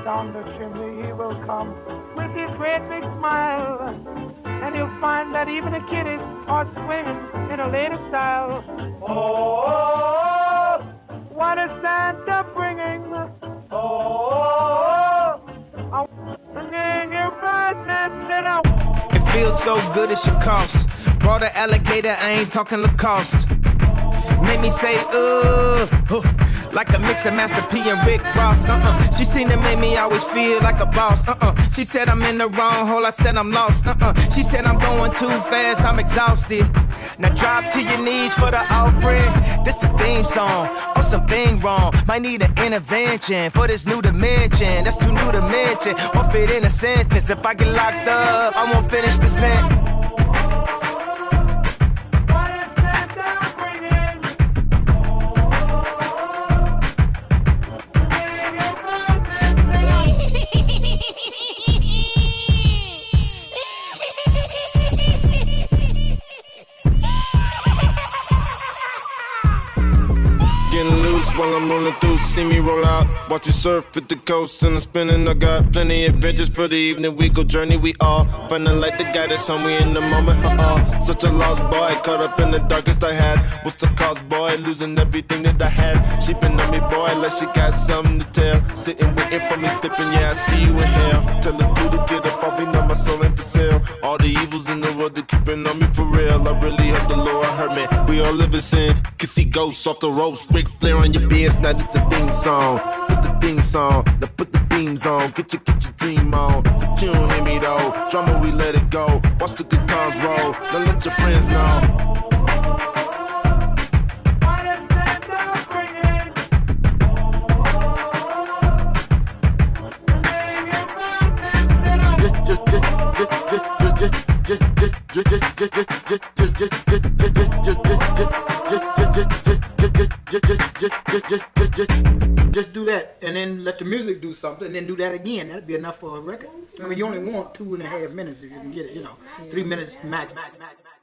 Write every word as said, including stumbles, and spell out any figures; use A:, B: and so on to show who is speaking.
A: down the chimney he will come with his great big smile. And you'll find that even the kiddies are swinging in a lady style. Oh, what is Santa bringing? Oh, I'm bringing you presents in a...
B: It feels so good it should cost. Brought an alligator, I ain't talking Lacoste. Made me say, uh, huh, like a mix of Master P and Rick Ross. Uh-uh. She seen it, made me always feel like a boss. Uh-uh. She said I'm in the wrong hole, I said I'm lost. Uh-uh. She said I'm going too fast, I'm exhausted. Now drop to your knees for the offering. This the theme song, or something wrong. Might need an intervention for this new dimension. That's too new to mention, won't fit in a sentence. If I get locked up, I won't finish the sentence.
C: While I'm rolling through, see me roll out. Watch you surf at the coast and I'm spinning. I got plenty of adventures for the evening. We go journey, we all feeling like the guy that's on me in the moment. Uh-uh, such a lost boy, caught up in the darkest I had. What's the cause, boy? Losing everything that I had. She been on me, boy, like she got something to tell. Sitting waiting for me, slipping, yeah, I see you in hell. Tell the dude to get up, I'll be now my soul ain't for sale. All the evils in the world, they keeping on me for real. I really hope the Lord heard me. We all live in sin. Can see ghosts off the ropes, Ric Flair on your beers. Now this the theme song, this the theme song. Now put the beams on, get your, get your dream on. But you don't hear me though, drama we let it go. Watch the guitars roll, now let your friends know.
D: Just do that and then let the music do something and then do that again. That'd be enough for a record. I mean, you only want two and a half minutes if you can get it, you know, three minutes max, max, max, max.